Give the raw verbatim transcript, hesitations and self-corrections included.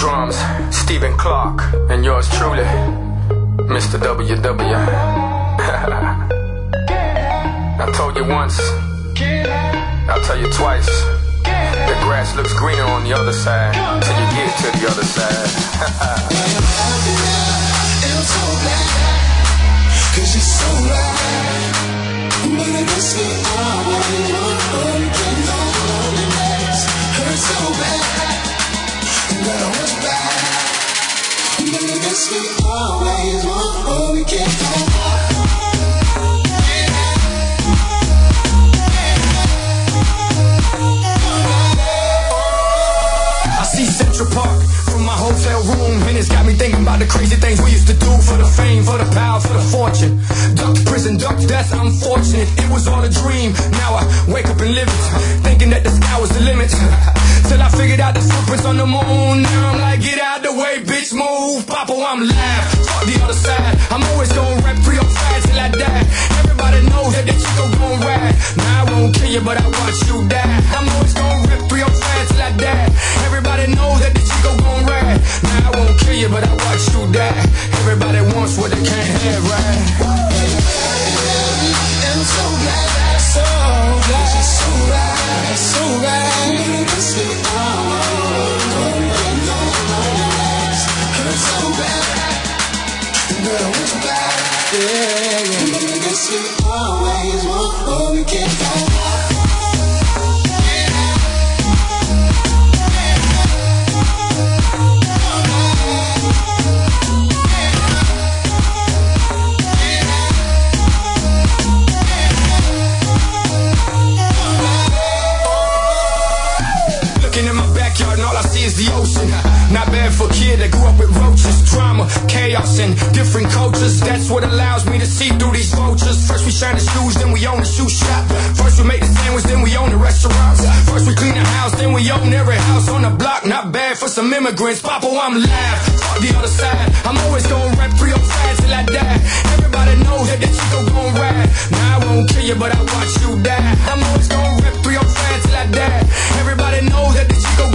drums, Stephen Clark, and yours truly, Mister W W. I told you once, I'll tell you twice. The grass looks greener on the other side till you get to the other side. I'm so glad, cause you're so right. But it makes me always want to get loneliness. Hurt so bad, that I want you back. But it makes me always want to get loneliness. Central Park from my hotel room, and it's got me thinking about the crazy things we used to do for the fame, for the power, for the fortune. Ducked prison, ducked death, unfortunate. It was all a dream. Now I wake up and live it, thinking that the sky was the limit. Till I figured out the footprints on the moon. Now I'm like, get out the way, bitch, move. Papa, I'm live. Fuck the other side. I'm always gonna rap three oh five till I die. Everybody knows that the Chico gon' ride. Now I won't kill you, but I watch you die. I'm always gonna rap three oh five till I die. Everybody knows that the Chico gon' ride. Now I won't kill you, but I watch you die. Everybody wants what they can't have, right? I'm so glad, so glad, she's so right, so right. It's me all, hurt so bad, but I want you back, yeah, yeah. It's me always want to get back. Is the ocean. Not bad for a kid that grew up with roaches, drama, chaos, and different cultures. That's what allows me to see through these vultures. First we shine the shoes, then we own the shoe shop. First we make the sandwich, then we own the restaurants. First we clean the house, then we own every house on the block. Not bad for some immigrants. Papa, I'm live. Fuck the other side. I'm always gonna rap three oh five till I die. Everybody knows that the Chico gon' ride. Now I won't kill you, but I watch you die. I'm always gonna rap three oh five till I die. Everybody knows that the Chico